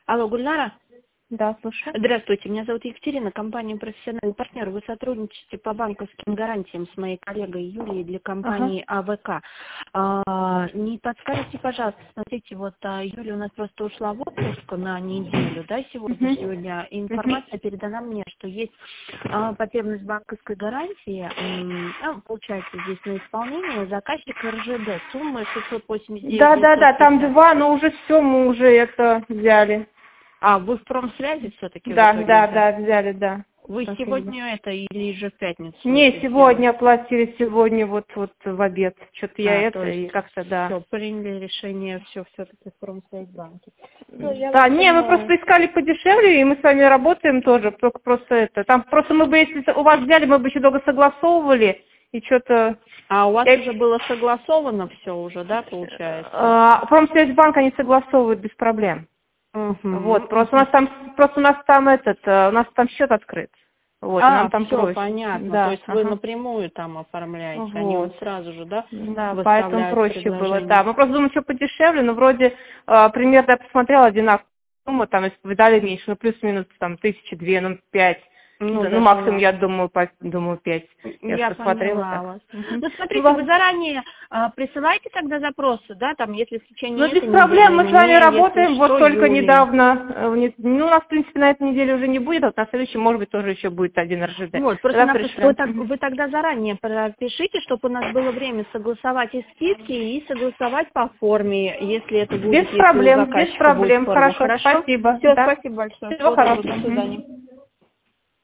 Алло, Гульнара? Да, слушаю. Здравствуйте, меня зовут Екатерина, компания «Профессиональный партнер». Вы сотрудничаете по банковским гарантиям с моей коллегой Юлией для Ага. компании АВК. Не подскажите, пожалуйста, смотрите, вот Юля у нас просто ушла в отпуск на неделю, да, сегодня. Информация передана мне, что есть потребность банковской гарантии, получается, здесь на исполнение заказчик РЖД, сумма 689 Да, там 950. два, но уже все, мы уже это взяли. А, вы в промсвязи все-таки в Да, итоге да, взяли? да, взяли, да. Вы Спасибо. сегодня это или же в пятницу Не, это сделали? сегодня оплатили, сегодня вот в обед. Что-то я То это есть и как-то, да. все, приняли решение все-таки в промсвязьбанке. Всё, я вас Да, не, мы понимаю. просто искали подешевле, и мы с вами работаем тоже, только просто это. Там просто мы бы, если у вас взяли, мы бы еще долго согласовывали, и что-то... А у вас уже было согласовано все уже, да, получается? Промсвязьбанк они согласовывают без проблем. Вот, просто у нас там счет открыт. Вот, и нам там Все проще. понятно. То Да, есть вы ага. напрямую там оформляете, они вот Вот. сразу же, да, Да, поэтому выставляют проще было, предложение. да. Мы просто думали, что подешевле, но вроде примерно я посмотрела одинаковую сумму, там, если вы дали меньше, ну, плюс-минус, там, 1002, ну, 5. Ну, Ну, даже максимум, ладно. я думаю, 5. Я Я же посмотрела поняла так. вас. Мгм. Ну, Ну, смотрите, вы заранее присылайте тогда запросы, да, там, если в ну, течение без этой проблем, недели, мы с вами мне, если работаем, вот что, только Юлии. недавно, ну, у нас, в принципе, на этой неделе уже не будет, а вот на следующей, может быть, тоже еще будет один РЖД. Вот, Тогда просто-напросто пришлем. Мгм. вы тогда заранее пропишите, чтобы у нас было время согласовать и скидки, и согласовать по форме, если это будет, если у Без заказчика будет проблем, форма. хорошо, Хорошо? спасибо, Все, да. спасибо большое. Всего Всего доброго, хорошего. до Мгм. свидания.